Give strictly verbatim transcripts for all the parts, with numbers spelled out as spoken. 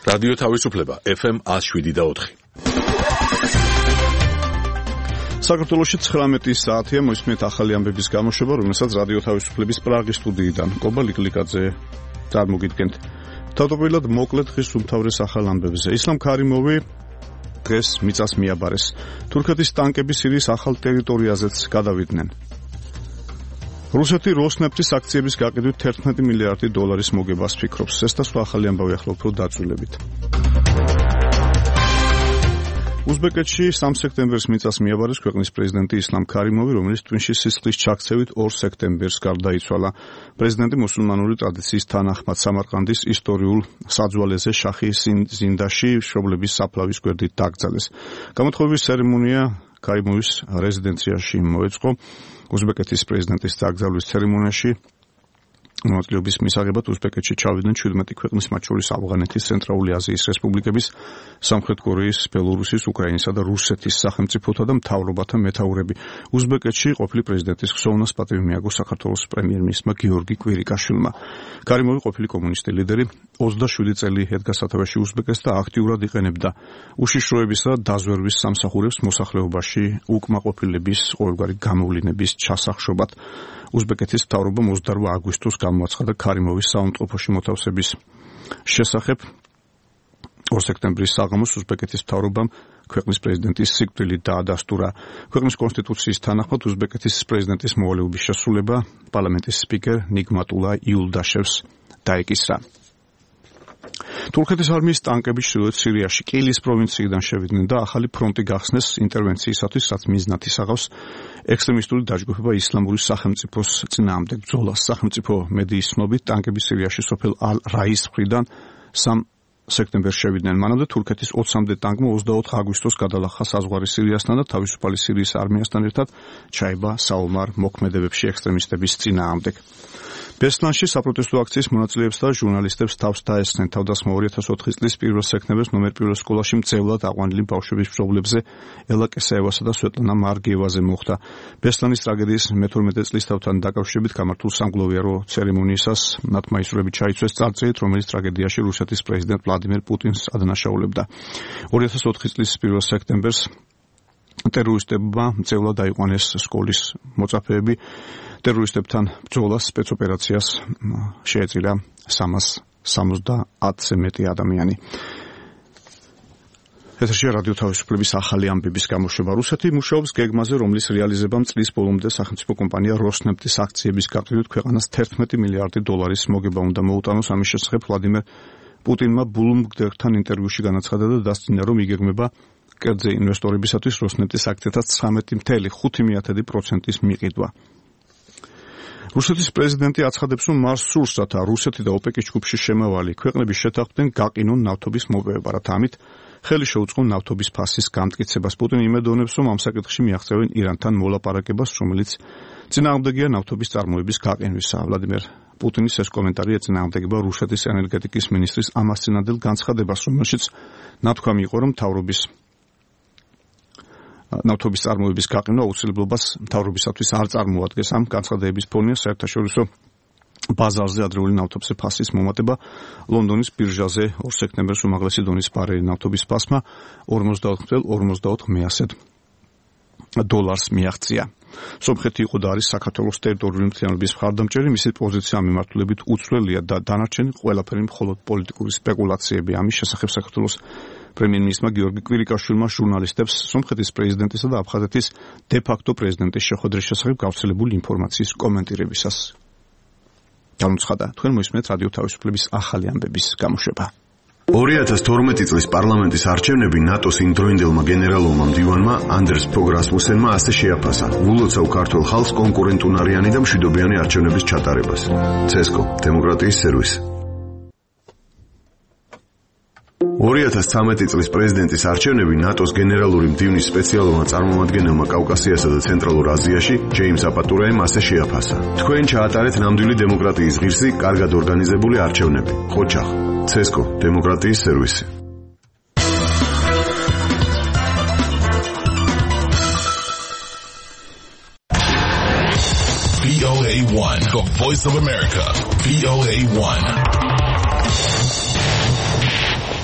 რადიო თავისუფლება ეფ ემ one oh seven და four. საქართველოში ცხრამეტი საათია, მოისმენთ ახალი ამბების გამოშვება, რომელსაც რადიო თავისუფლების პრაღის სტუდიიდან კობა ლიკლიკაძე წარმოგიდგენთ. თავდაპირველად მოკლედ ხის უმთავრეს ახალ ამბებზე. ისლამ ქარიმოვი დღეს მიწას მიაბარეს. თურქეთის ტანკები სირიის ახალ ტერიტორიაზეც გადავიდნენ. რუსეთი როსნეფტის აქციების გაყიდვით თერთმეტი მილიარდი დოლარის მოგებას ფიქრობს. ეს და სხვა ახალი ამბავი ახლა უფრო დაწვრილებით. უზბეკეთში სამ სექტემბერს მიწას მიაბარეს ქვეყნის პრეზიდენტი ისლამ ქარიმოვი, რომელიც ტვინში სისხლის ჩაქცევით ორ სექტემბერს გარდაიცვალა. პრეზიდენტი მუსულმანური ტრადიციის თანახმად სამარყანდის ისტორიულ საძვალეზე შახი ზინდაში მშობლების საფლავის გვერდით დაკრძალეს. გამოთხოვების ცერემონია ქარიმოვის რეზიდენციაში მოეწყო. უზბეკეთის პრეზიდენტის დაკრძალვის ცერემონიაში მონაწილეობის მისაღებად უზბეკეთში ჩავიდნენ შვიდმეტი ქვეყნის, მათ შორის ავღანეთის, ცენტრალური აზიის რესპუბლიკების, სამხრეთ კორეის, ბელორუსის, უკრაინისა და რუსეთის სახელმწიფოთა და მთავრობათა მეთაურები. უზბეკეთში ყოფილი პრეზიდენტის ხსოვნას პატივი მიაგო საქართველოს პრემიერ-მინისტრმა გიორგი კვირიკაშვილმა. ქარიმოვი ყოფილი კომუნისტი ლიდერი ოცდაშვიდი წელი ედგა სათავეში უზბეკეთს და აქტიურად იყენებდა უშიშროებისა და დაზვერვის სამსახურებს მოსახლეობაში უკმაყოფილების ყოველგვარი გამოვლინების ჩასახშობად. უზბეკეთის მთავრობამ ოცდაორი აგვისტოს გამოაცხადა ქარიმოვის საავადმყოფოში მოთავსების შესახებ. ორ სექტემბრის საღამოს უზბეკეთის მთავრობამ ქვეყნის პრეზიდენტის სიკვდილი დაადასტურა. ქვეყნის კონსტიტუციის თანახმად უზბეკეთის პრეზიდენტის მოვალეობის შესრულება პარლამენტის სპიკერ ნიგმატულა იულდაშევს დაეკისრა. თურქეთის არმიის ტანკები ჩრდილოეთ სირიაში კილის პროვინციიდან შევიდნენ და ახალი ფრონტი გახსნეს ინტერვენციისათვის, რაც მიზნად ისახავს ექსტრემისტული დაჯგუფება ისლამური სახელმწიფოს წინააღმდეგ ბრძოლას. სახელმწიფო მედიის ცნობით, ტანკები სირიაში სოფელ ალ-რაის მხრიდან სამ სექტემბერს შევიდნენ. მანამდე თურქეთის ოცამდე ტანკმა ოცდაოთხ აგვისტოს გადალახა საზღვარი სირიასთან და თავისუფალი სირიის არმიასთან ერთად ჩაება საომარ მოქმედებებში ექსტრემისტების წინააღმდეგ. ბესლანში საპროტესტო აქციის მონაწილეებს და ჟურნალისტებს თავს დაესხნენ. თავდასხმა ორი ათას ოთხი წლის პირველ სექტემბერს ნომერ პირველ სკოლაში მძევლად აყვანილი ბავშვების მშობლებზე ელა კესაევასა და სვეტლანა მარგიევაზე მოხდა. ბესლანის ტრაგედიის მეთორმეტე წლისთავთან დაკავშირებით გამართულ სამგლოვიარო ცერემონიისას მათ მაისურები ჩაიცვეს წარწერით, რომელიც ტრაგედიაში რუსეთის პრეზიდენტ ვლადიმერ პუტინს ადანაშაულებდა. ორი ათას ოთხი წლის პირველ სექტემბერს ტერორისტებმა მძევლად აიყვანეს სკოლის მოწაფეები. ტერორისტებთან ბრძოლას სპეცოპერაციას შეეწირა სამას სამოცდაათზე მეტი ადამიანი. ეთერშია რადიო თავისუფლების ახალი ამბების გამოშვება. რუსეთი მუშაობს გეგმაზე, რომლის რეალიზებამ წლის ბოლომდე სახელმწიფო კომპანია როსნეფტის აქციების გაყიდვით ქვეყანას თერთმეტი მილიარდი დოლარის მოგება უნდა მოუტანოს. ამის შესახებ ვლადიმერ პუტინმა ბლუმბერგთან ინტერვიუში განაცხადა და დასძინა, რომ იგეგმება კერძე ინვესტორებისათვის როსნეფტის აქციათა ცხრამეტი ფاصლე ხუთი პროცენტის მიყიდვა. რუსეთის პრეზიდენტი აცხადებს, რომ მას სურს, რათა რუსეთი და ოპეკის ჯგუფში შემავალი ქვეყნები შეთანხმდნენ გაყინონ ნავთობის მოპოვება, რათა ამით ხელი შეუწყონ ნავთობის ფასის გამტკიცებას. პუტინი იმედოვნებს, რომ ამ საკითხში მიაღწევენ ირანთან მოლაპარაკებას, რომელიც წინააღმდეგია ნავთობის წარმოების გაყინვისა. ვლადიმერ პუტინის ეს კომენტარი ეწინააღმდეგება რუსეთის ენერგეტიკის მინისტრის ამასწინადელ განცხადებას, რომელშიც ნათქვამი იყო, რომ მთავრობის ნავთობის წარმოების გაყინვა აუცილებლობას მთავრობისათვის არ წარმოადგენს. ამ განცხადების ფონია საერთაშორისო ბაზარზე ადრეული ნავთობის ფასის მომატება. ლონდონის ბირჟაზე ორ სექტემბერს უმაღლესი დონის ბარელი ნავთობის ფასმა ორმოცდაოთხ ორმოცდაოთხ დოლარს მიაღწია. სომხეთი იყო და არის საქართველოს ტერიტორიული მთლიანობის მხარდამჭერი. მისი პოზიცია ამ მიმართულებით უცვლელია და დანარჩენი ყველაფერი მხოლოდ პოლიტიკური სპეკულაციები. ამის შესახებ საქართველოს პრემიერ-მინისტრმა გიორგი კვირიკაშვილმა ჟურნალისტებს სომხეთის პრეზიდენტისა და აფხაზეთის დე-ფაქტო პრეზიდენტის შეხვედრის შესახებ გავრცელებული ინფორმაციის კომენტირებისას განუცხადა. თქვენ მოისმენთ რადიო თავისუფლების ახალი ამბების გამოშვება. ორი ათას თორმეტი წლის პარლამენტის არჩევნები ნატოს იმდროინდელმა გენერალურმა მდივანმა ანდერს ფოგ რასმუსენმა ასე შეაფასა ულოცავ ქართულ ხალხს კონკურენტუნარიანი და მშვიდობიანი არჩევნების ჩატარებას. ცესკო დემოკრატიის სერვისი. ორი ათას ცხრამეტი წლის პრეზიდენტის არჩევნები ნატოს გენერალური მდივნის სპეციალურმა წარმომადგენელმა კავკასიასა და ცენტრალურ აზიაში ჯეიმს აპატურაემ ასე შეაფასა. თქვენ ჩაატარეთ ნამდვილი დემოკრატიის ღირსი, კარგად ორგანიზებული არჩევნები. ხოჩახ ცესკო დემოკრატიის სერვისი. V O A one, the Voice of America. V O A one.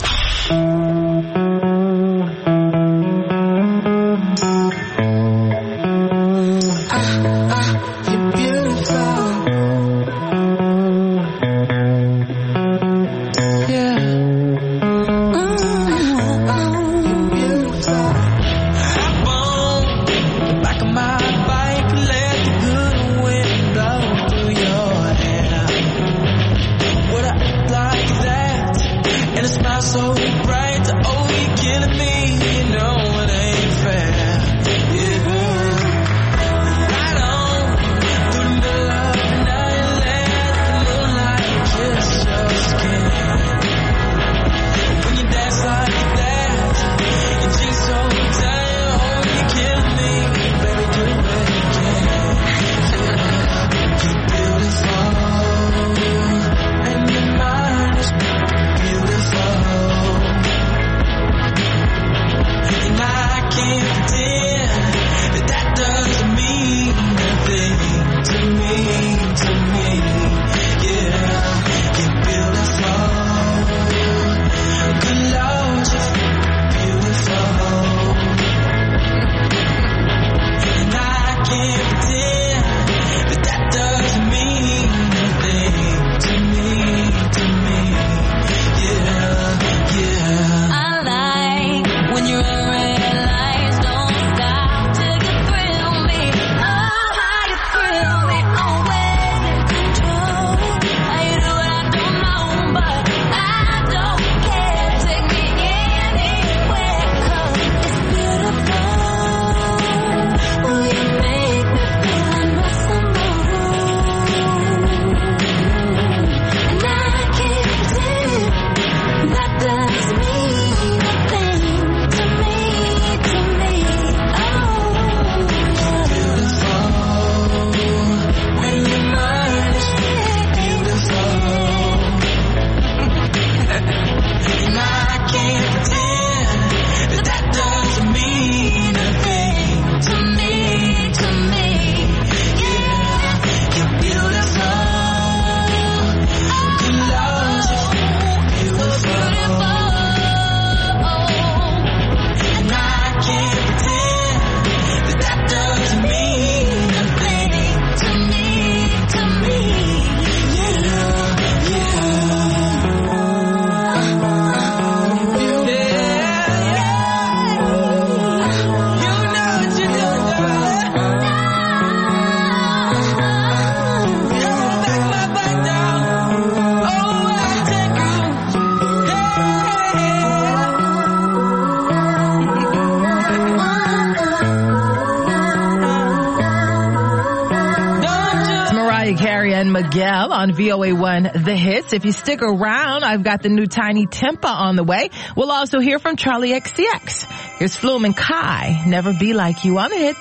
Miguel on V O A one The Hits. If you stick around, I've got the new Tiny Tempa on the way. We'll also hear from Charlie X C X. Here's Flume and Kai, Never Be Like You on The Hits.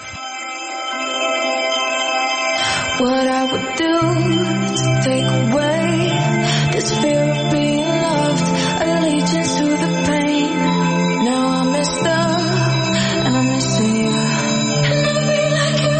What I would do to take away this fear of being loved, allegiance to the pain. Now I'm messed up and I'm missing you. And I'll be like you.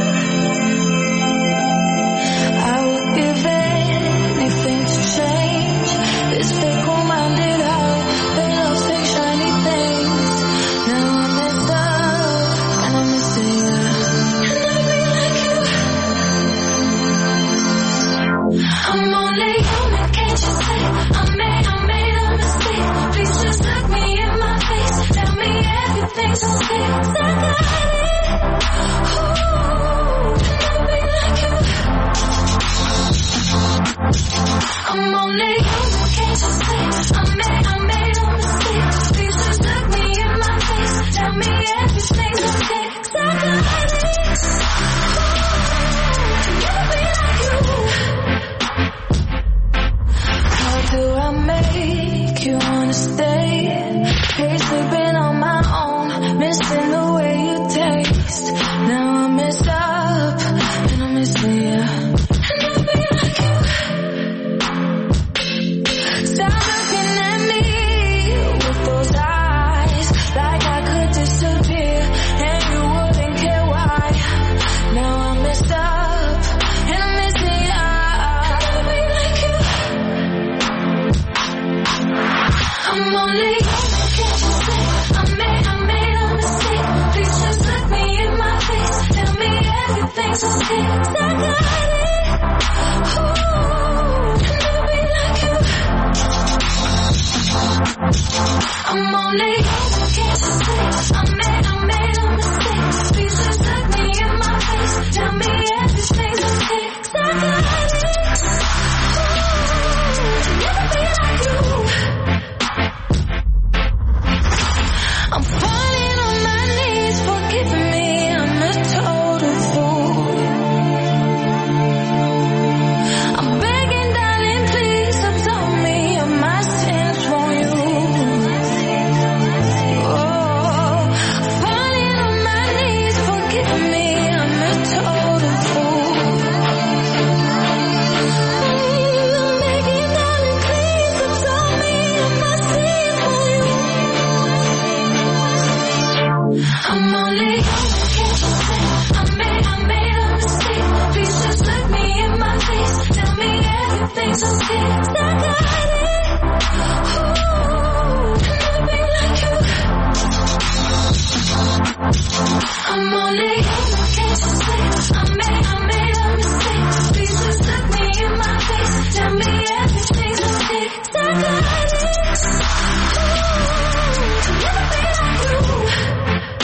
I would give anything to change this fickle-minded heart that loves fake shiny things. Now I'm messed up and I'm missing you. And I'll be like you. I'm only human, can't you say? everything's just ticks. I got it. Ooh, can never be like you. I'm only yours, can't you see? I made, I made a mistake. Please just look me in my face. Tell me everything's just ticks. I got it. Ooh, can never be like you. I'm falling on my knees, forgive me, I'm a total fool. I'm begging, darling, please absolve me of my sins for you. Oh, falling on my knees, forgive me, I'm a total fool. I'm begging, darling, please absolve me of my sins for you. I'm only yours, can't you see? I made, I made a mistake. Please just look me in my face. Tell me everything's just ticks. I got it. Ooh, can never be like you. I'm only yours, can't you see? I made, I made a mistake. Please just look me in my face. Tell me everything's just ticks. I got it. Ooh, can never be like you.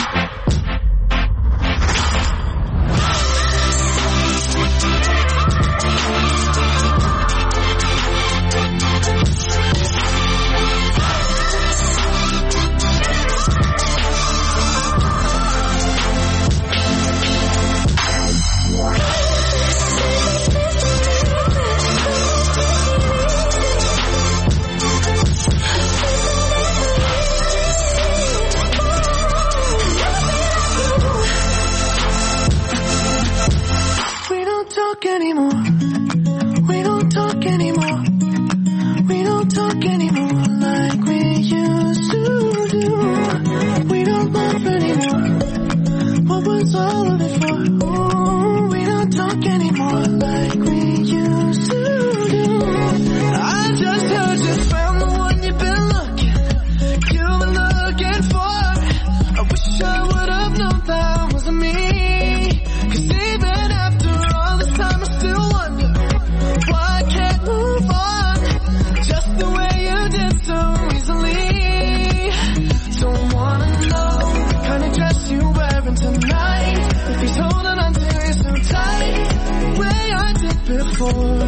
We don't talk anymore. We don't talk anymore. We don't talk anymore like we used to do. We don't laugh anymore. What was all of it for? Ooh, we don't talk anymore like we used to do. I just heard you found the one you've been looking, you've been looking for. I wish I would have known that wasn't me. 'Cause even after all this time I still wonder why I can't move on just the way you did so easily. Don't wanna know the kind of dress you're wearing tonight, if he's holding on to you so tight, the way I did before.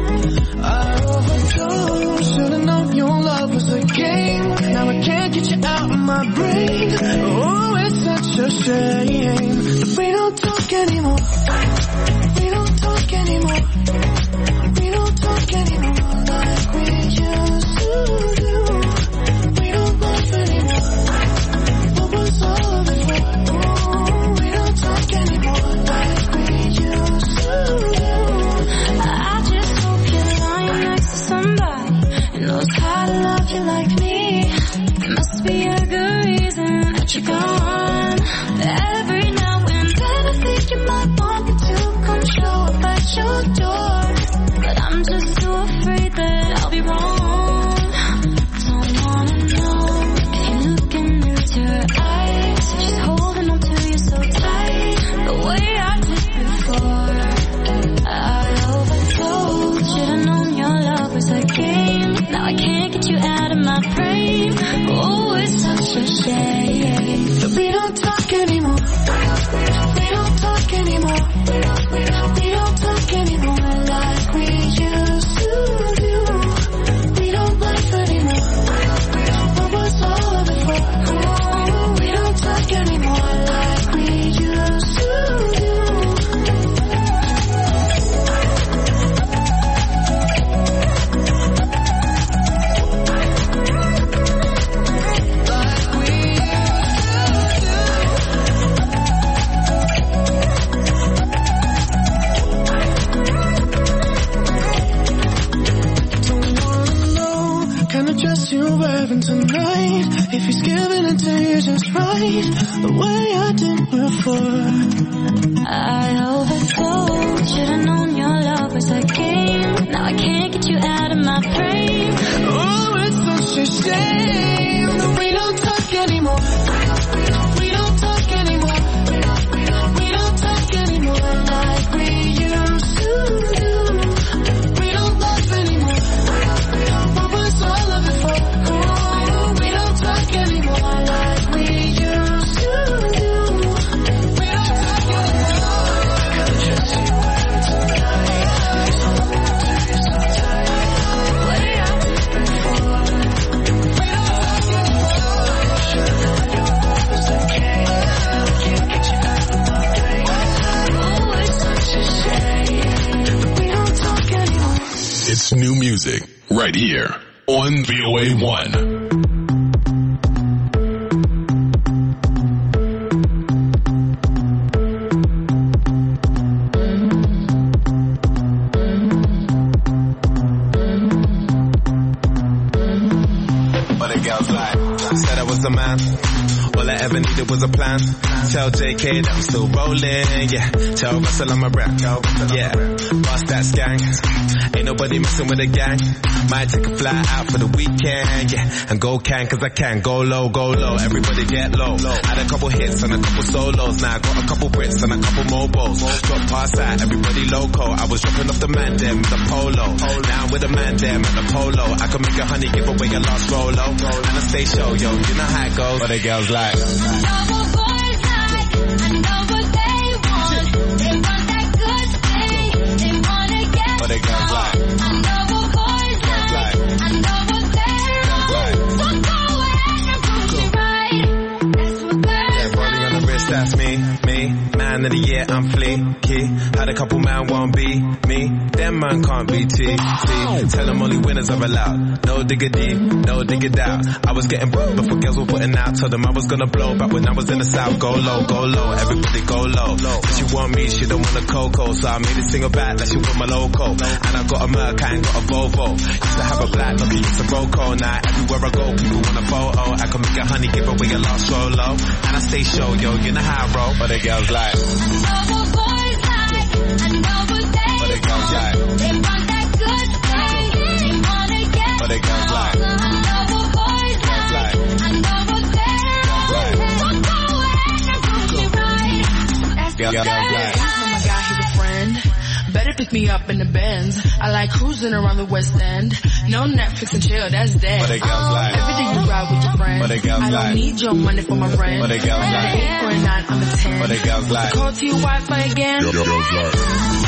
I overdosed, should've known your love was a game. Now I can't get you out of my brain. Oh, it's such a shame that we don't talk anymore. We don't talk anymore. We don't talk anymore like we used to do. We don't laugh anymore. What was all of it for? Oh, we don't talk anymore like we used to do. I just hope you're lying next to somebody who knows how to love you like me. There must be a good reason that you're gone. Every now and then I think you might want me to come show up at your door, but I'm just too afraid that I'll be wrong. Don't wanna know if you're looking into her eyes, if she's holding on to you so tight, the way I did before. I overdosed, should've known your love was a game. Now I can't get you out of my brain. Oh, it's such a shame that we don't talk anymore. We don't talk anymore. We don't talk anymore like we used to do. We don't laugh anymore. What was all of it for? Oh, we don't talk anymore like we used to do. You're wearing tonight, if he's giving it to you just right, the way I did before. I overdosed, should've known your love was a game. Now I can't get you out of my brain. Oh, it's such a shame that we don't talk anymore. We don't talk anymore. We don't talk anymore. new music right here on V O A one. A man. All I ever needed was a plan. Tell J K that I'm still rolling, yeah. Tell Russell I'm a rap, yeah. Bust that skank. Ain't nobody messing with a gang. Might take a fly out for the weekend, yeah. And go can, cause I can. Go low, go low, everybody get low. Had a couple hits and a couple solos. Now I got a couple Brits and a couple mobiles. Drop past out, everybody loco. I was dropping off the man them with the polo. Now I'm with the man them at the polo. I can make a honey give away a lost Rolo. And I stay show, yo, you know how it goes. What the girls like. I know what boys like, I know what they want. They want that good thing, they wanna get what they got like. I know what boys like, I know what they want. So go ahead and prove it right. That's what girls yeah, rolling on the wrist, that's me, me. Man of the year, I'm fleeky. Had a couple man won't be me. Them man can't be T. T. Tell them only winners are allowed. No diggity, no diggity out. I was getting broke before girls were putting out. Told them I was gonna blow back when I was in the south. Go low, go low, everybody go low. Said she want me, she don't want a cocoa. So I made a single back that she want my loco. And I got a Merc, I ain't got a Volvo. Used to have a black, lucky it's a Roco. Now everywhere I go, people want a photo. I can make a honey, give away a lost solo. And I stay show, yo, you know how I roll. But the girls like. I know what boys like, I know what they what they girls like. They want that good thing, they wanna get what they girls like. I know what boys like, I know what they want. So go ahead and prove it right. That's the girls like. Oh my God, he's a friend. Better pick me up in the Benz. I like cruising around the West End. No Netflix and chill, that's dead. What they girls like. Every day you ride with your friends. What they girls like. I don't need your money for my rent. What they girls like. I'm an eight or a nine, I'm a ten. What they girls like. Call to your Wi-Fi again. Yo, yo, yo, yo. What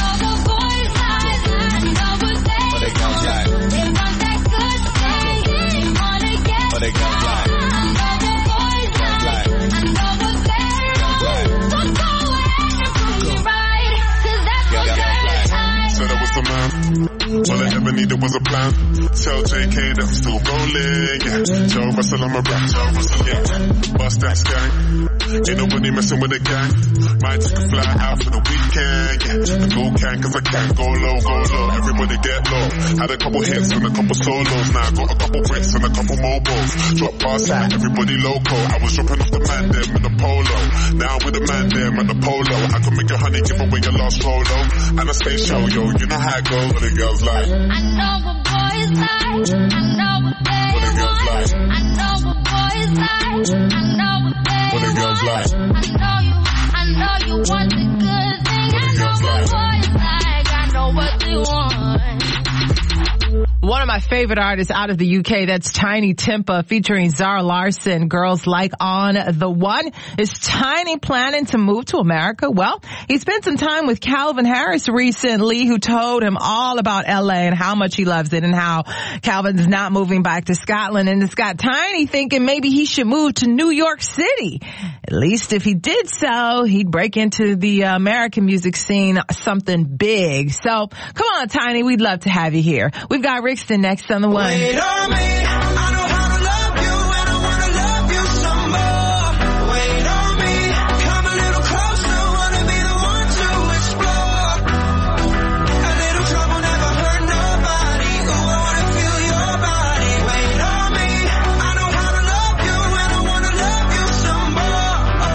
they girls like. They want that good thing. They wanna get what they girls like. I know what boys like. I know what they want. So go ahead and prove it right. Cause that's what girls like. Said I was the man. All I ever needed was a plan. Tell J K that I'm still rolling, yeah. Tell Russell I'm a rap, tell Russell, yeah. Bust that skank. Ain't nobody messing with a gang. Might take a fly out for the weekend, yeah. And go can, cause I can. Go low, go low, everybody get low. Had a couple hits and a couple solos. Now I got a couple Brits and a couple mobiles. Drop past out, everybody loco. I was dropping off the man them in the polo. Now I'm with the man them at the polo. I can make a honey, give away a lost Rolo. And I stay show, yo, you know how it goes. What the girls like. I know what boys like. I know what they what the girls want. Like. I know what boys like. I know what they what the girls want. Like. I know you, I know you want the good thing. What I know what like. Boys like. I know what they want. One of my favorite artists out of the U K, that's Tiny Tempa featuring Zara Larsson. Girls Like On the One. Is Tiny planning to move to America? Well, he spent some time with Calvin Harris recently, who told him all about L A and how much he loves it and how Calvin's not moving back to Scotland. And it's got Tiny thinking maybe he should move to New York City. At least if he did so, he'd break into the uh, American music scene something big. So come on, Tiny, we'd love to have you here. We've got Rixton next on the one. Wait on me, I know how to love you and I wanna love you some more. Wait on me, come a little closer, wanna be the one to explore. A little trouble never hurt nobody. Ooh, I wanna feel your body. Wait on me, I know how to love you and I wanna love you some more.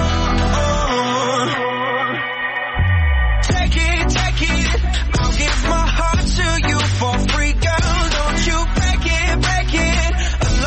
Take it, take it, I'll give my heart to you for free, girl. Don't you break it, break it.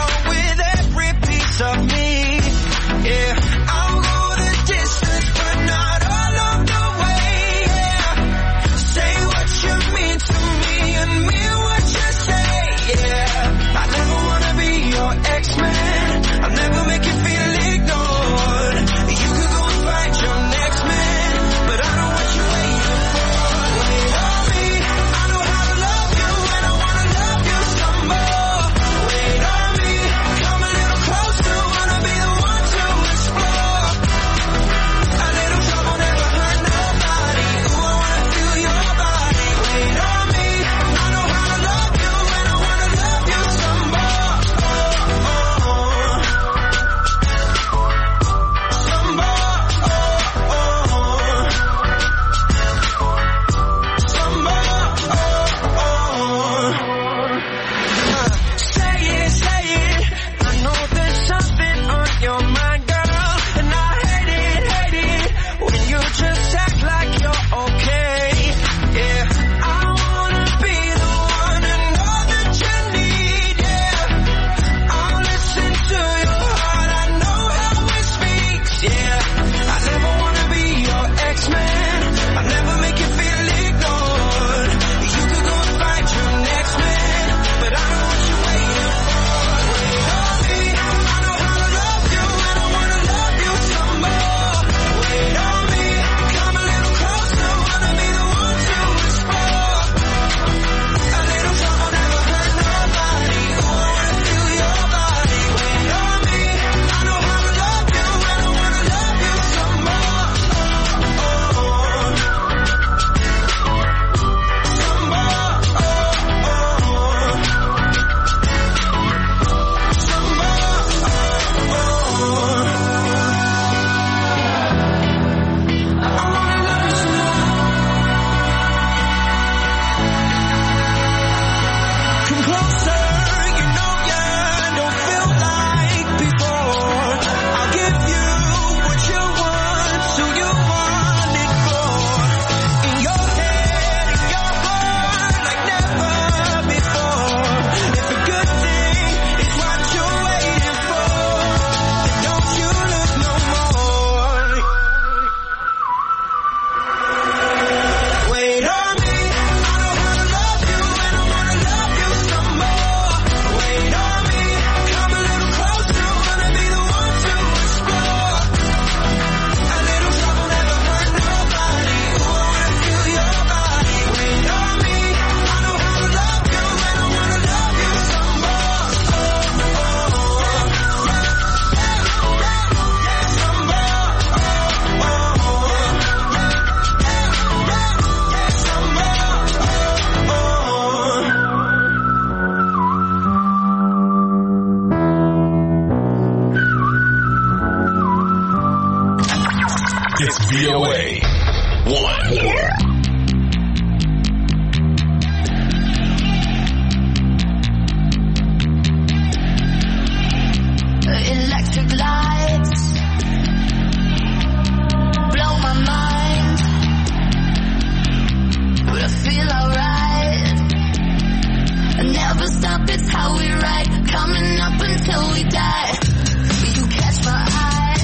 stop, it's how we ride, coming up until we die. You catch my eye,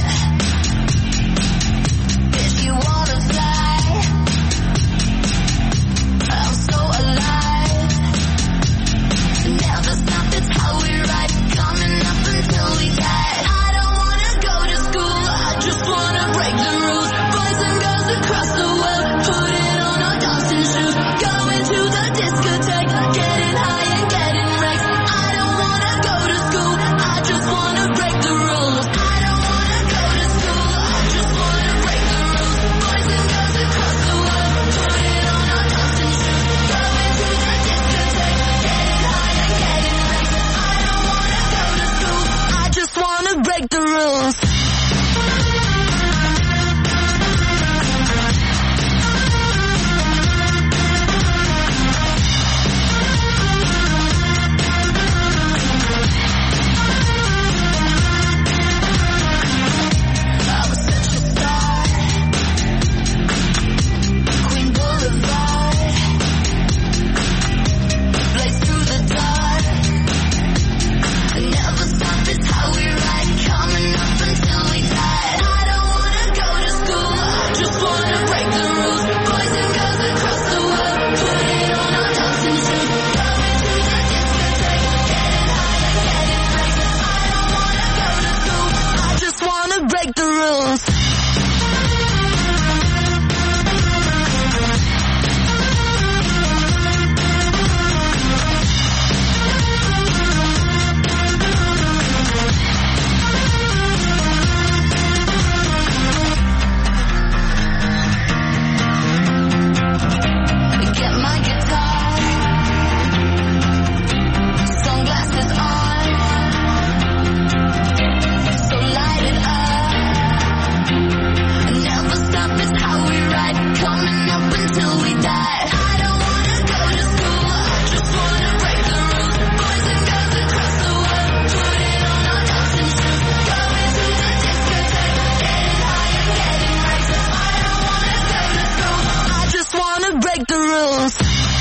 if you wanna fly, I'm so alive. Never stop, it's how we ride, coming up until we die. I don't wanna go to school, I just wanna break the rules. Boys and girls across the world, put it on our dancing shoes. Going to the discotheque, getting high and getting wrecked. I don't wanna go to school, I just wanna break the rules. I don't wanna go to school, I just wanna break the rules. Boys and girls across the world, put it on our dancing shoes. Going to the discotheque, getting high and getting wrecked. I don't wanna go to school, I just wanna break the rules. I was such a star, Queen Boulevard, blaze through the dark. Never stop, it's how we ride, coming up until we die. I don't wanna go to school, I just wanna break the rules. Boys and girls across the world, put it on our dancing shoes. Going to the discotheque, getting high and getting wrecked. I don't wanna go to school, I just wanna break the rules. Get my guitar, sunglasses on, so light it up. Never stop, it's how we ride, coming up until we die. I don't wanna go to school, I just wanna break the rules. Boys and girls across the world, put it on our dancing shoes. Going to the discotheque, getting high and getting wrecked. I don't wanna go to school, I just wanna break the rules.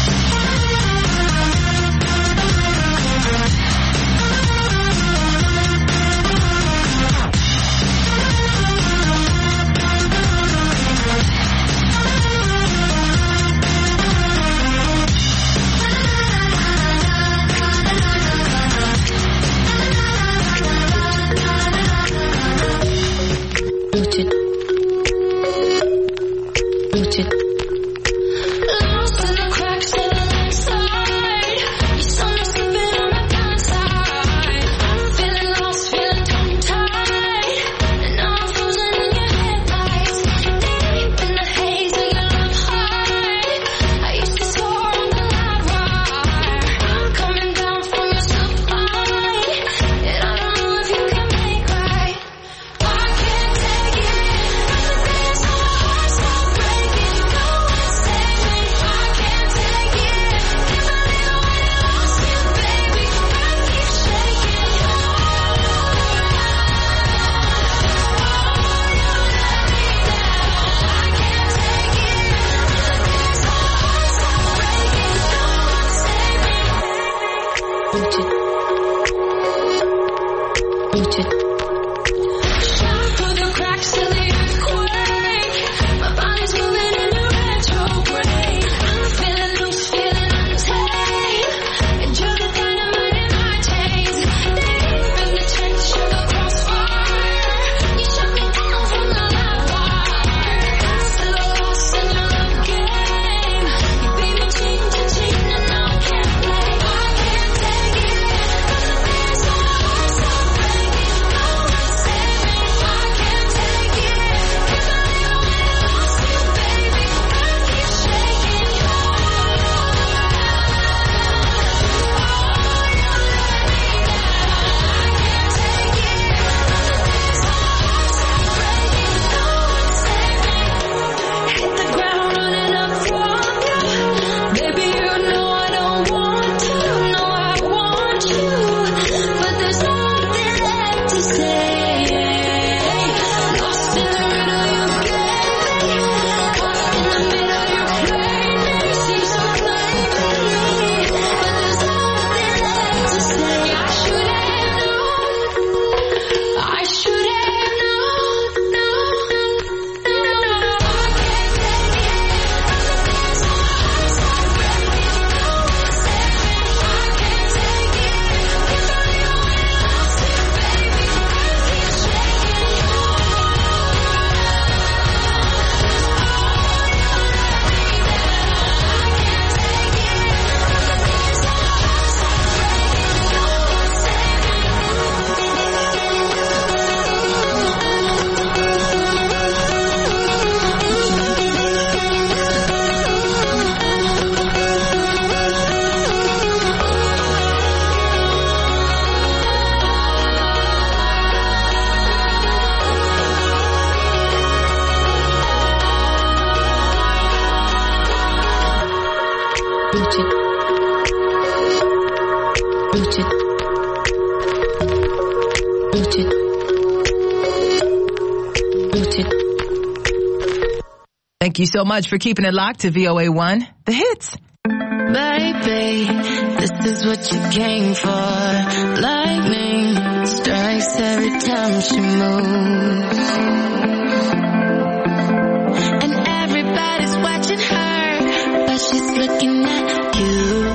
What you, what you, lost in the crowd. Thank you so much for keeping it locked to V O A one, The Hits. Baby, this is what you came for. Lightning strikes every time she moves. And everybody's watching her, but she's looking at you.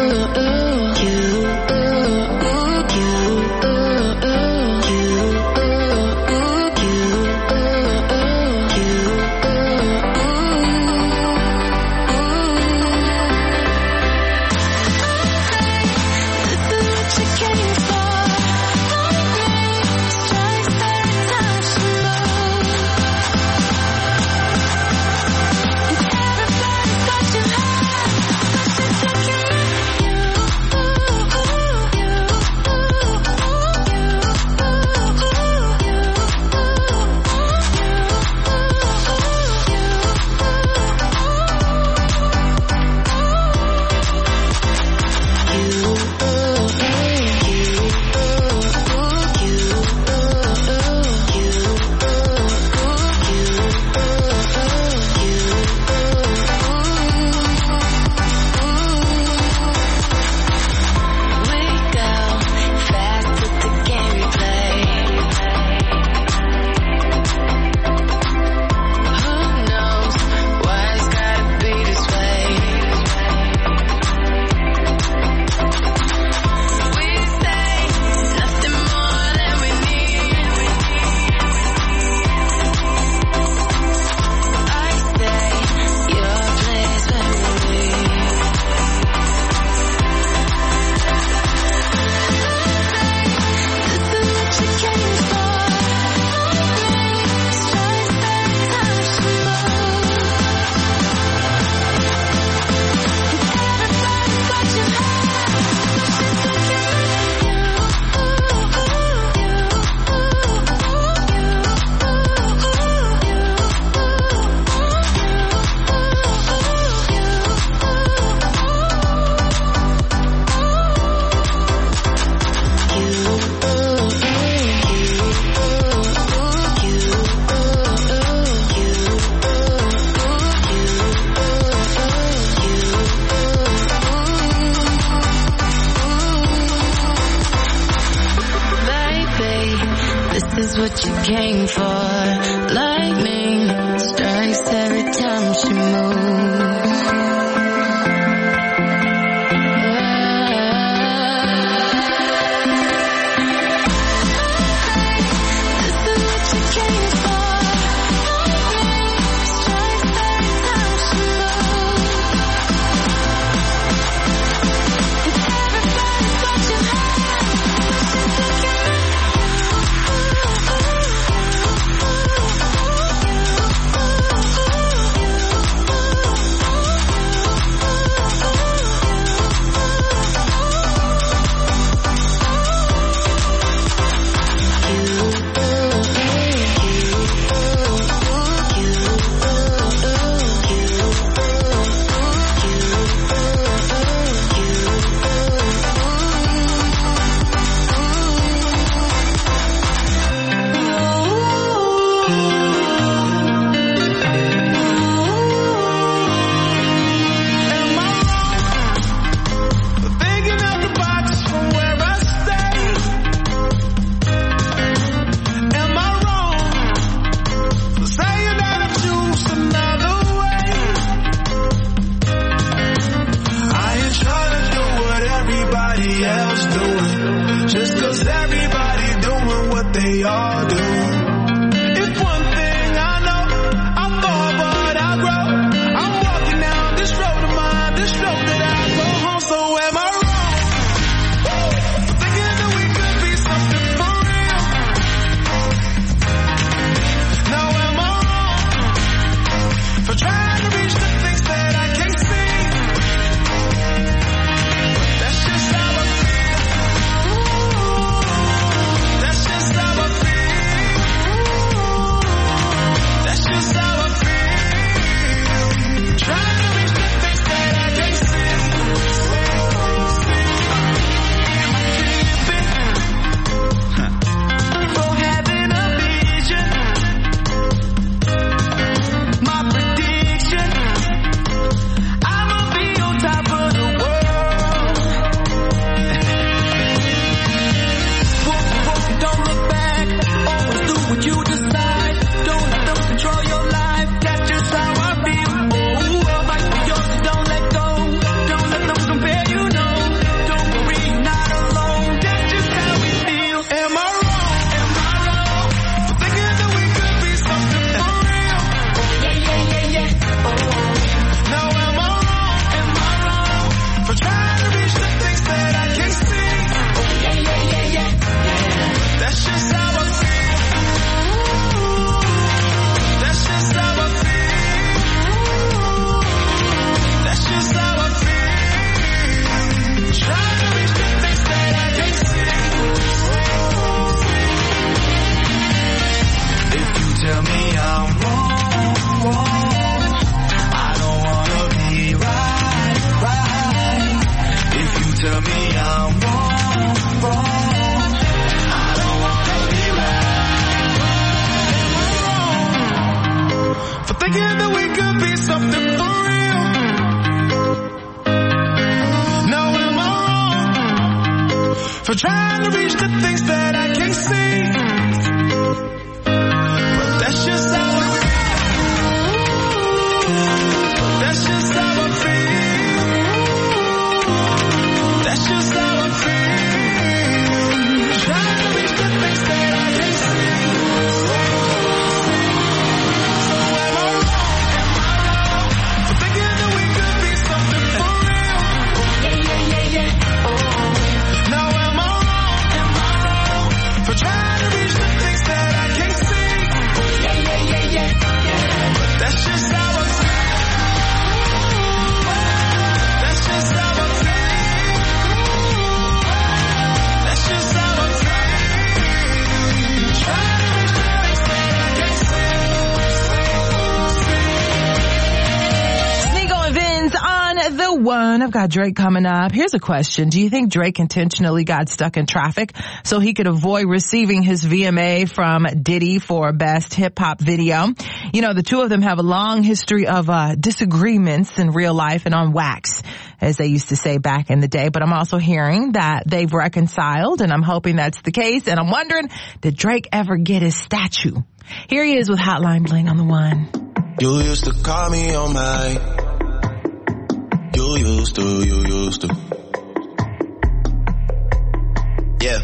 is what you came for. Lightning strikes every time she moves. for trying to reach the things that I can't see. But that's just how I feel. That's just how I feel. That's just how I feel. Trying to reach the things that I can't see. So am I wrong? Am I wrong for thinking that we could be something for real? Yeah, yeah, yeah, yeah. Oh. Now am I wrong? Am I wrong for trying to reach the things that I can't see? Yeah, yeah, yeah, yeah, yeah. But that's just how I feel. That's just how I feel. That's just how I feel. Trying to reach the things that I can't see. Sneeko and Vince on the one. I've got Drake coming up. Here's a question. Do you think Drake intentionally got stuck in traffic so he could avoid receiving his V M A from Diddy for Best Hip Hop Video? You know, the two of them have a long history of uh, disagreements in real life and on wax, as they used to say back in the day. But I'm also hearing that they've reconciled, and I'm hoping that's the case. And I'm wondering, did Drake ever get his statue? Here he is with Hotline Bling on the one. You used to call me on my. You used to, you used to. Yeah.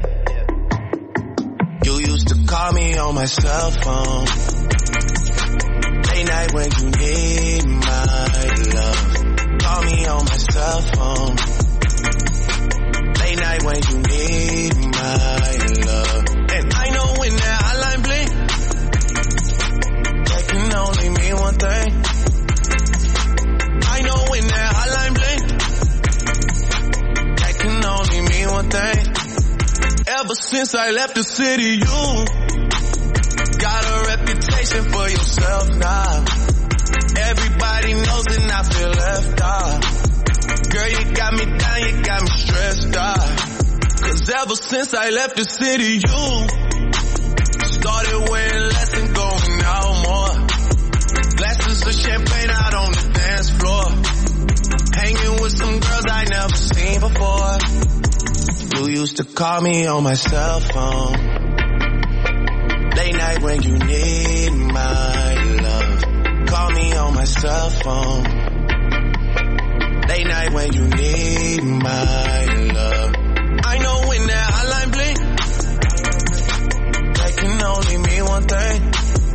You used to call me on my cell phone. Late night when you need my love. Call me on my cell phone. Late night when you need my love. And I know when that hotline blink, that can only mean one thing. I know when that hotline blink, that can only mean one thing. Ever since I left the city, you got a reputation for yourself now. Everybody knows and I feel left out. Girl, you got me down, you got me stressed out. Cause ever since I left the city, you started wearing less and going out more. Glasses of champagne out on the dance floor. Hanging with some girls I never seen before. You used to call me on my cell phone. Late night when you need my love. Call me on my cell phone. Late night when you need my love. I know when that hotline blink, that can only mean one thing.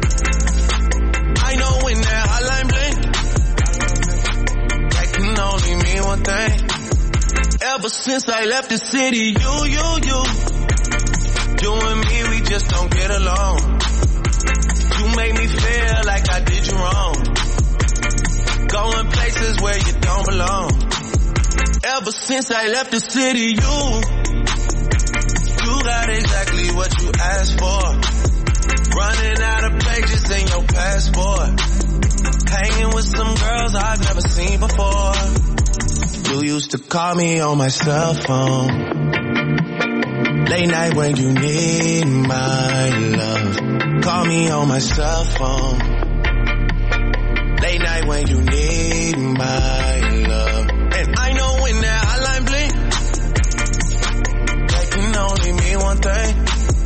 I know when that hotline blink, that can only mean one thing. Ever since I left the city, you, you, you, you and me, we just don't get along. You make me feel like I did you wrong. Going places where you don't belong. Ever since I left the city, you, you got exactly what you asked for. Running out of pages in your passport. Hanging with some girls I've never seen before. You used to call me on my cell phone. Late night when you need my love. Call me on my cell phone. Late night when you need my love. And I know when that hotline blink, that can only mean one thing.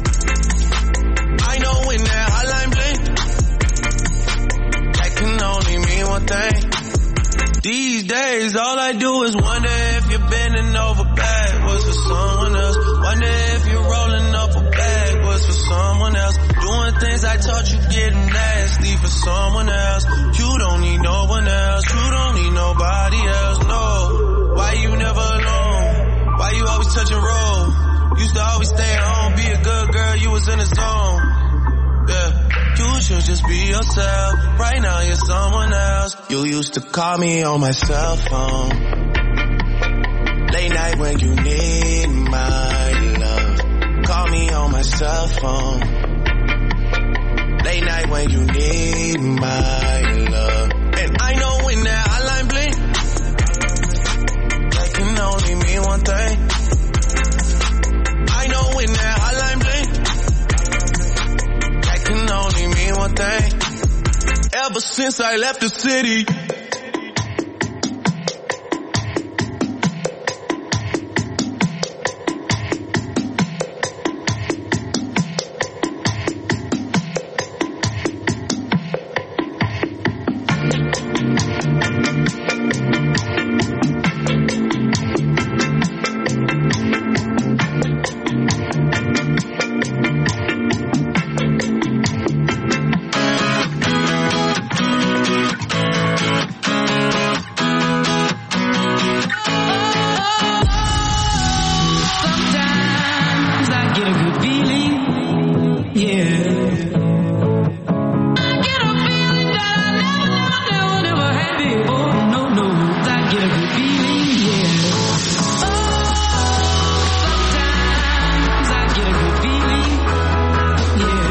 I know when that hotline blink, that can only mean one thing. These days, all I do is wonder if you're bending over backwards for someone else. Wonder if you're rolling up a backwards for someone else. Doing things I taught you getting nasty for someone else. You don't need no one else. You don't need nobody else, no. Why you never alone? Why you always touching roll? Used to always stay at home, be a good girl, you was in the zone. Yeah. You should just be yourself. Right now you're someone else. You used to call me on my cell phone. Late night when you need my love. Call me on my cell phone. Late night when you need my love. And I know when that hotline blink, that can only mean one thing. I know when that hotline blink, that can only mean one thing. Ever since I left the city, a good feeling, yeah. Sometimes I get a good feeling, yeah.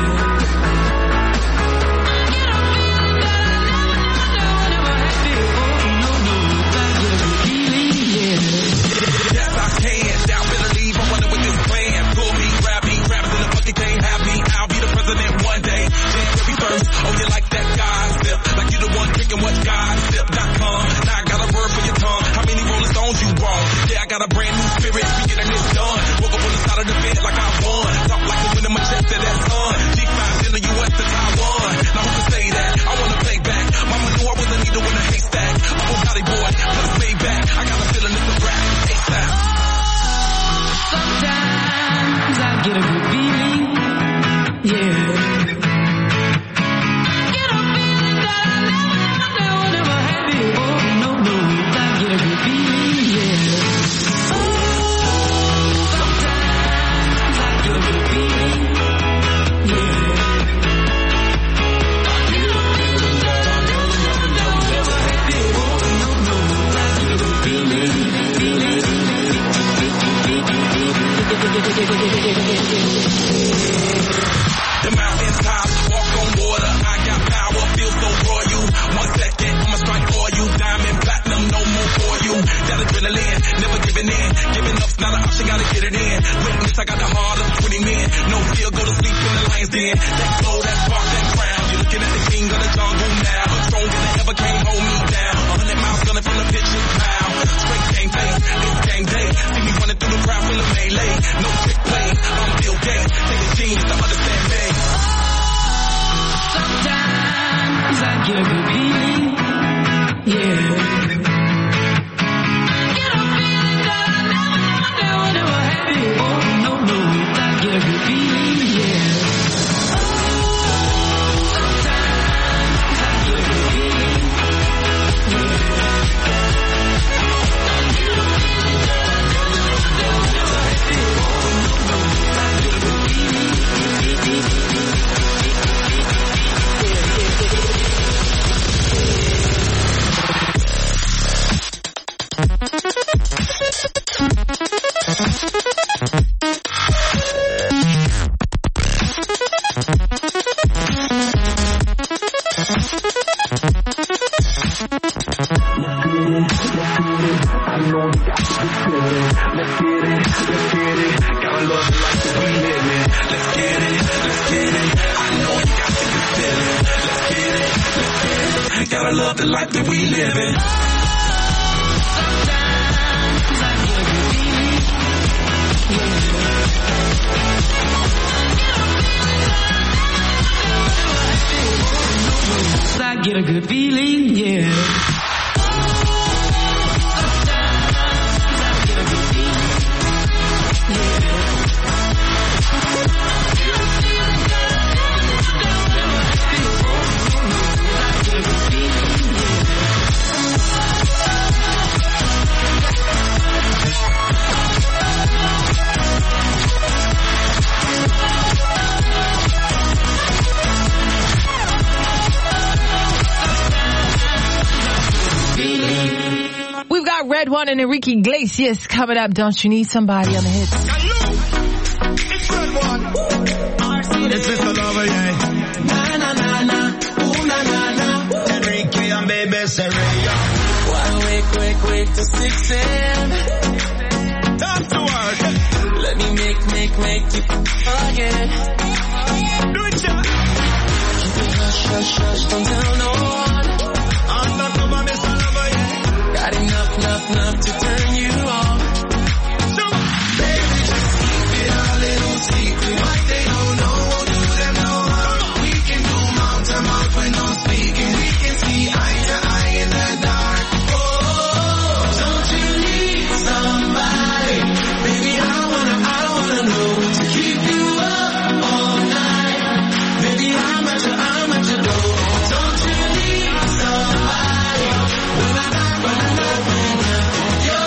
One day, January first, oh you like that gossip, like you the one drinking what gossip dot com. Now I got a word for your tongue, how many Rolling Stones you want? Yeah, I got a brand new spirit, we getting this done. Woke up on the side of the bed like I won, talk like the wind in my chest to that sun. G five in the U S to Taiwan, now who can say that? I wanna play back, mama knew I wasn't needed in a haystack. I'm a Valley boy, plus way back, I got a feeling it's a rap, ASAP. Sometimes I get a good feeling, yeah. The mountain tops, walk on water, I got power, feel so royal. One second, I'ma strike for you, diamond, platinum, no more for you. That adrenaline, never giving in, giving up's not an option, gotta get it in. Witness, I got the heart of twenty men, no fear, go to sleep in the lion's den. That glow, that spark, that crown, you're looking at the king of the jungle now. Stronger than ever, can't hold me down. A hundred miles gunning from the pitcher's pile. Straight game face, it's game day. See me running through the crowd full of melee. No trick play, I'm Bill Gates. Take a genius to understand me. Sometimes I get a good feeling, yeah. Get a feeling that I never, never, never had before. No, no, I get a good feeling, yeah. Sometimes I get a good feeling, yeah. Get a feeling that I never, never, never had before. No, no, I get a good feeling, yeah. Gotta love the life that we live in. Sometimes I get a good feeling, yeah. I get a good feeling, yeah. Red One and Enrique Iglesias coming up. Don't you need somebody on the hits? It's Red One. It's Mister Lover, yeah. Na na na na, ooh na na na. Enrique and baby Serena. Why wake, wake, wake to six a.m. Time to work. Let me make, make, make you forget. Do it, yeah. Keep it hush, hush, hush, don't tell no one. Undercover, Mister Lover, yeah. Got enough, enough, enough to turn you on. So, baby, just keep it a little secret. What they don't know won't do them no harm. We can go mouth to mouth when no speaking. We can see eye to eye in the dark. Oh, don't you need somebody? Baby, I wanna, I wanna know to keep you up all night. Baby, I'm at your, I'm at your door. Don't you need somebody? When I knock, when I knock, when I knock, you're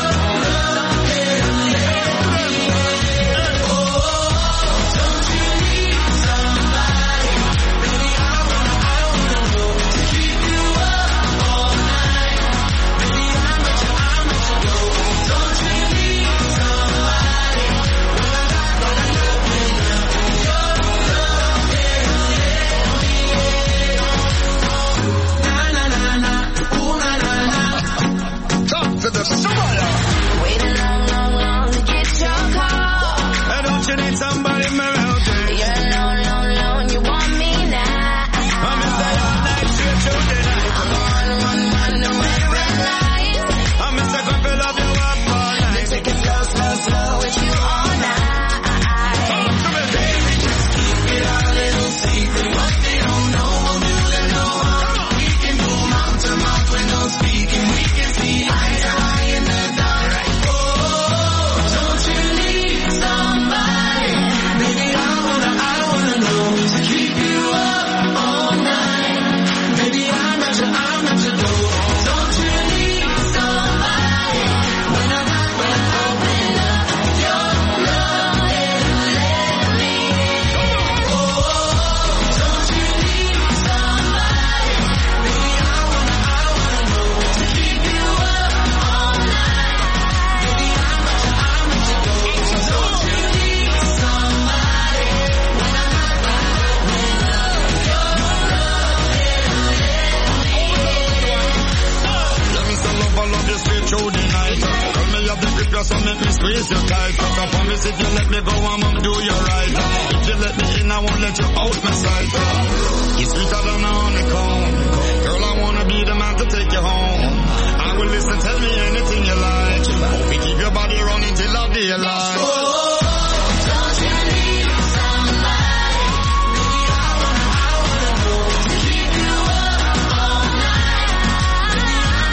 through the night. Tell me you have the grip, you so make me squeeze you tight. Fuck up on me, if you let me go, I'm gonna do you right. If you let me in, I won't let you out my sight. You're sweeter than a honeycomb. Girl, I wanna be the man to take you home. I will listen, tell me anything you like. Hope we keep your body running till I daylight. Oh, don't you need somebody? I wanna, I wanna know. To keep you up all night.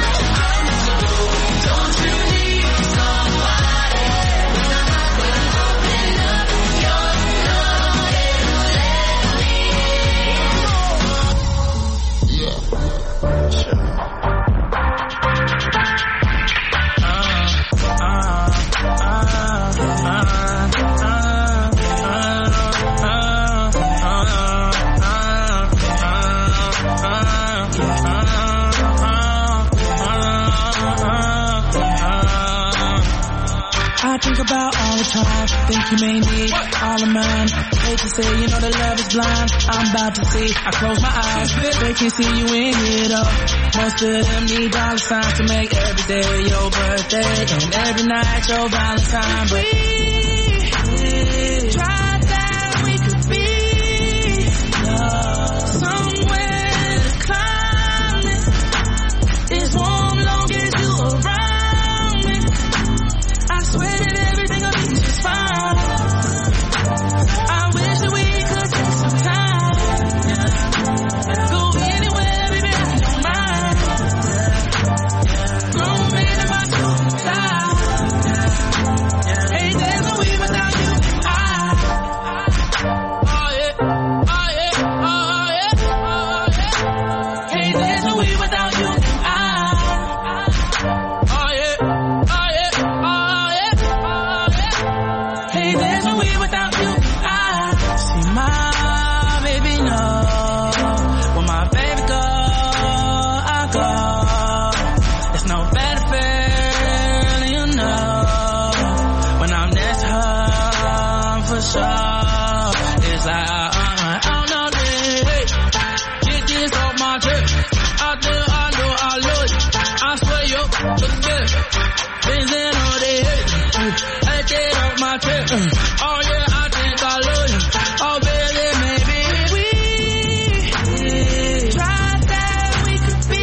Don't you need somebody? When I'm not gonna open up your door and let me in. Yeah, sure. I think about all the time, think you may need all of mine. Hate to say, you know that love is blind. I'm about to see, I close my eyes, they can't see you in it all. Most of them need dollar signs to make every day your birthday and every night your Valentine. But we tried that we could be somewhere the climate is warm long as you around me. I swear that everything will be just fine. I wish that we could take some time. Go anywhere, baby, I don't mind. Grown man in my suit and tie. Hey, there's no way without you. I. Oh yeah, oh yeah, oh yeah, oh yeah. Hey, there's no way without you. I. Oh yeah, oh yeah, oh yeah. Hey, there's no way without you. I see my baby know when my baby go, I go. There's no better feeling, you know, when I'm next to her for sure. It's like I, I, I don't know this. Get this off my chest. Out there, I know I love it. I swear you're the best. Things in all they hate. Take it off my chest. Oh yeah, I think I love you. Oh baby, maybe we tried that we could be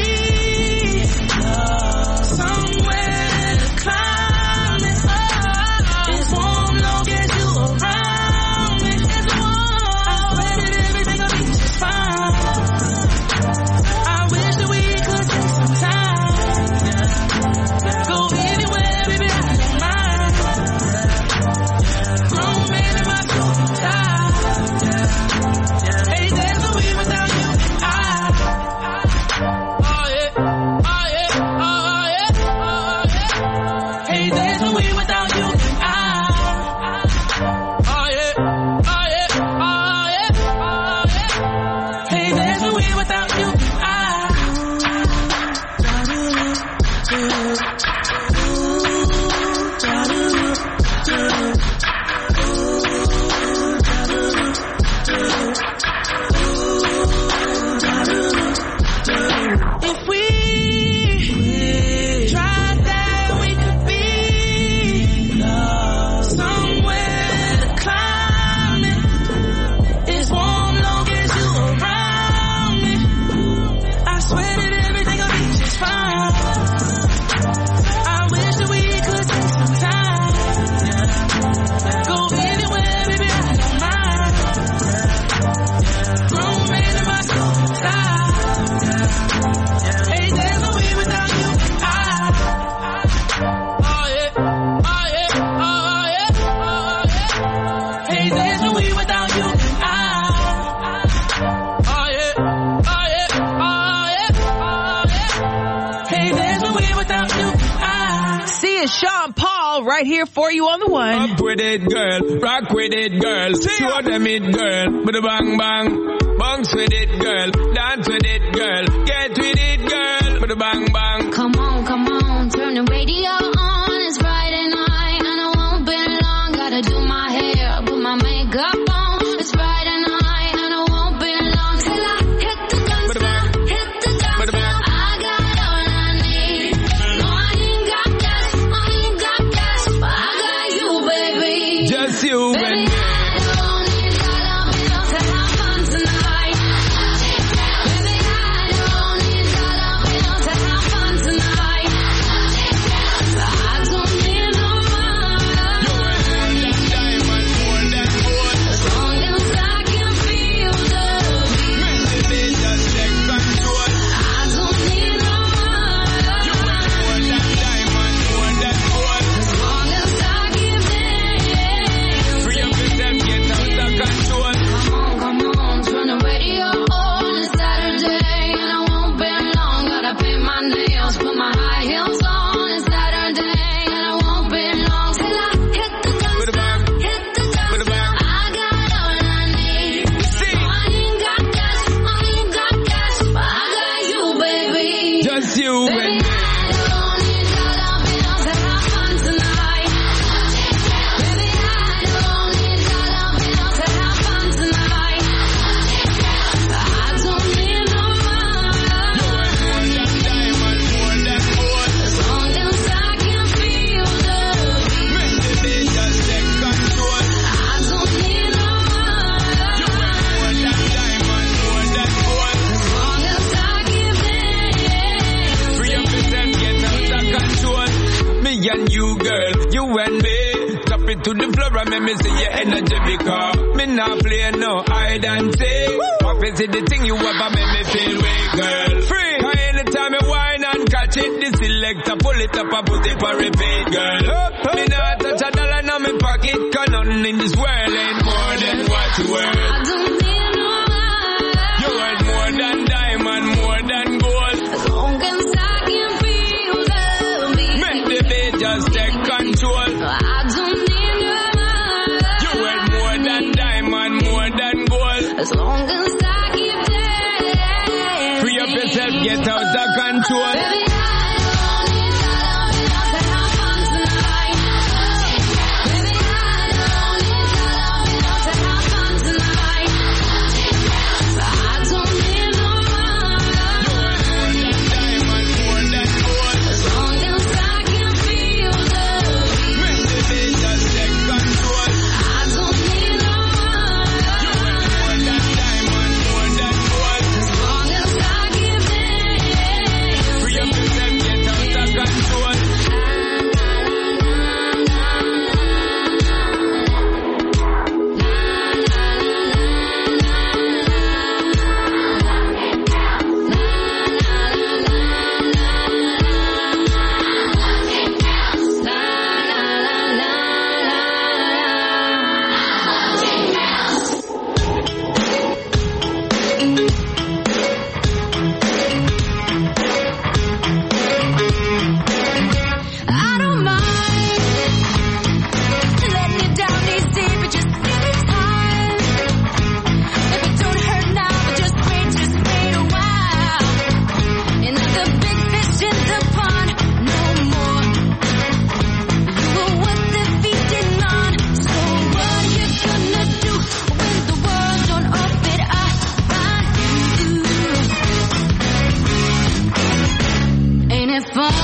somewhere the climate is warm long as you around me. It's warm. I swear that everything will be just fine. I wish that we could take some time. Go anywhere, baby, I don't mind. Grown man in my suit and tie. Hey, there's no way without you. I. Oh yeah, oh yeah, oh yeah, oh yeah. Hey, there's no way without you. I. Oh yeah, oh yeah, oh yeah, oh yeah. Hey, there's no way without you. I. If we tried that we could be somewhere the climate is warm long as you around me. I swear that everything will be just fine. I wish that we could take some time. Go anywhere, baby, I don't mind. Grown man in my suit and tie. Hey, there's no way without you. I. Oh yeah, oh yeah, oh yeah, oh yeah. Hey, there's no way without you. I. Oh yeah, oh yeah, oh yeah, oh yeah. Hey, there's no way without you. I. See, it's Sean Paul right here for you on the one. Up with it, girl. Rock with it, girl. Show them it, girl. With a bang bang. Bounce with it, girl. Dance with it, girl. Get with it, girl. With a bang bang. Come on, come on. Turn the radio on. It's Friday night and I won't be long. Gotta do my hair, put my makeup on. It's Friday night and I won't be long till I hit the dance floor, hit the dance floor. I got all I need. No, I ain't got and you, girl, you and me. Tap it to the floor and make me see your energy because me not play no hide and seek. What is it the thing you ever make me feel way, girl? Free. Cause anytime you whine and catch it, the selector pull it up and put it for repeat, girl. Me not touch a dollar in my pocket, cause nothing in this world ain't more than what you worth. I don't need no man. You worth more than diamond, more than gold. As long as I can feel the beat. Make the beat just take control. I don't need no man. You worth more than diamond, more than gold. As long as I keep dancing. Free up yourself, get out of control. Baby, I don't need love, enough to have fun tonight. Baby, I don't need love, enough to have fun tonight. I don't need no man. Diamond, more than gold. As long as I can feel the beat. Make the beat just take control. I don't need no man. More than diamond, more than gold. As long as I keep dancing. Free up yourself, get out of control. I don't mind letting you down easy, but just give me time. If it don't hurt now, but just wait, just wait a while. And if the big fish in the pond no more, you were worth defeating on. So what you gonna do when the world don't orbit around you? Ain't it fun?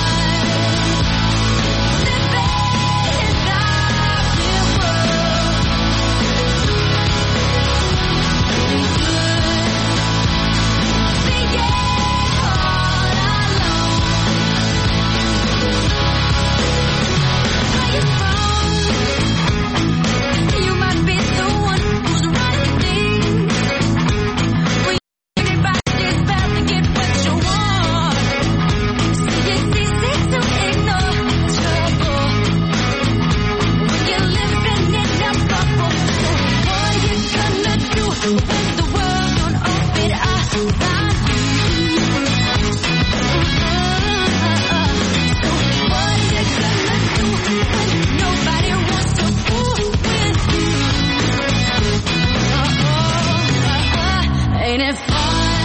You might be the one who's running things. When anybody's about to get what you want. See, it's easy to ignore trouble when you're living in a bubble. So what you gonna do when the world don't orbit around you? So what you gonna do when nobody wants to fool with you? Ain't it fun?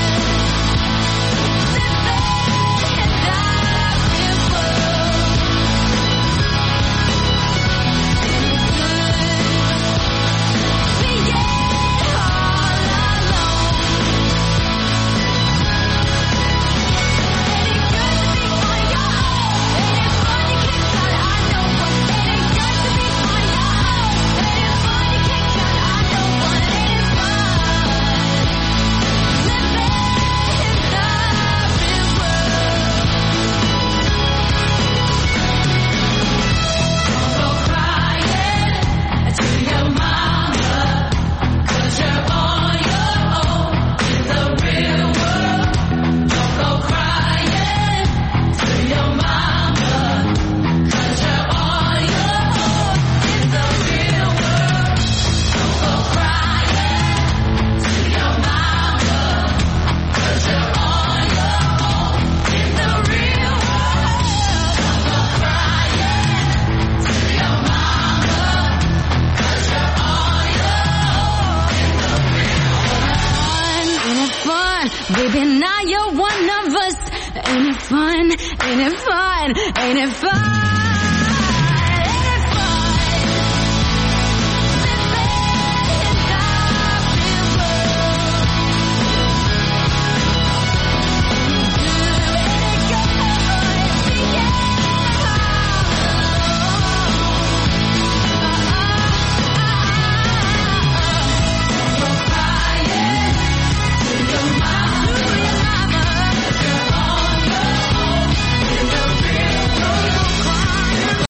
Baby, now you're one of us. Ain't it fun? Ain't it fun? Ain't it fun?